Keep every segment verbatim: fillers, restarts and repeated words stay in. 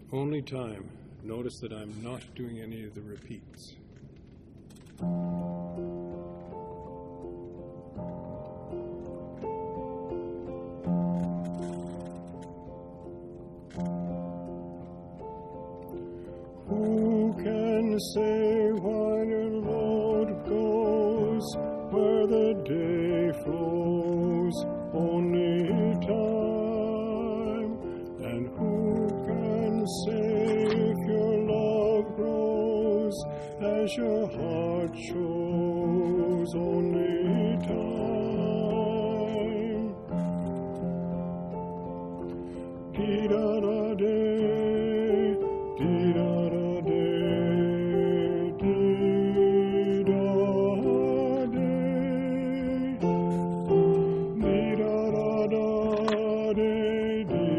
Only time. Notice that I'm not doing any of the repeats. Who can say why your road goes where the day flows? Only time. And who can say if your love grows as your heart shows? Only time. Dee-da-da-day, dee-da-da-day, dee-da-day, dee-da-da-da-day,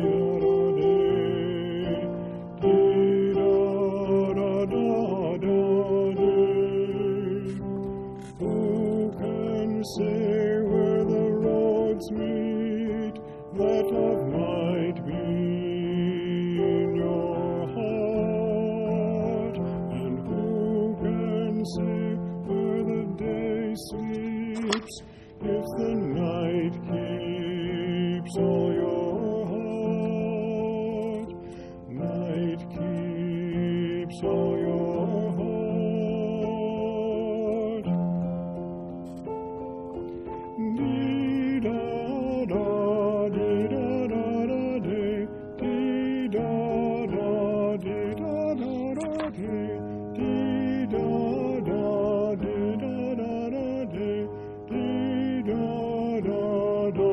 dee-da-da-day, dee-da-da-da-day. Who can say where the roads meet that love might be in your heart? And who can say where the day sleeps if the night keeps all your heart? Night keeps all your heart. Dee-da-da, dee-da-da-da-day, dee-da-da, dee-da-da-da-day, dee-da-da, dee-da-da-da-day, dee-da-da-da-da.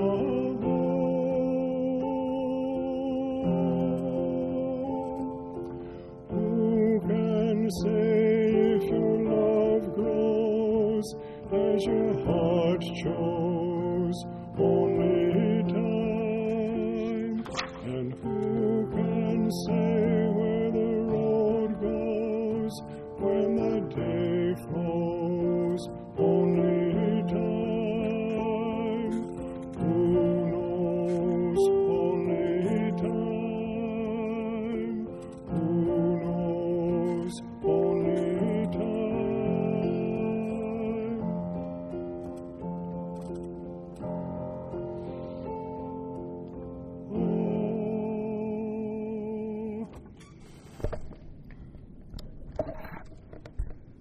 Who can say if your love grows as your heart chose? Only